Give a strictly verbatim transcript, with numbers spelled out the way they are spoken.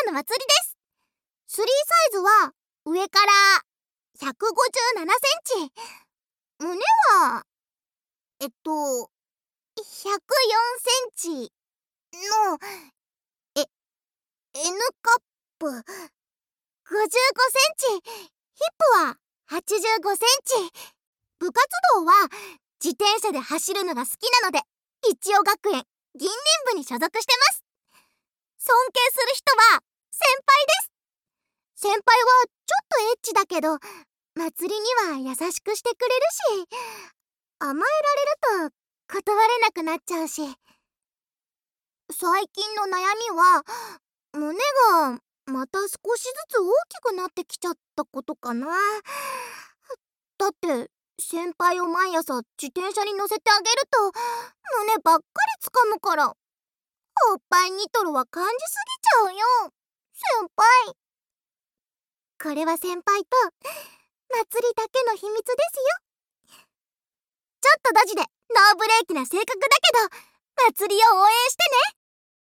の祭りです。スリーサイズは上からひゃくごじゅうななセンチ、胸はえっとひゃくよんセンチのえ N カップ、ごじゅうごセンチ、ヒップははちじゅうごセンチ。部活動は自転車で走るのが好きなので一応学園銀鱗部に所属してます。尊敬する人は先輩です。先輩はちょっとエッチだけど祭りには優しくしてくれるし、甘えられると断れなくなっちゃうし。最近の悩みは胸がまた少しずつ大きくなってきちゃったことかな。だって先輩を毎朝自転車に乗せてあげると胸ばっかり掴むから、おっぱいニトロは感じすぎちゃうよ先輩。これは先輩と祭りだけの秘密ですよ。ちょっとドジでノーブレーキな性格だけど祭りを応援してね。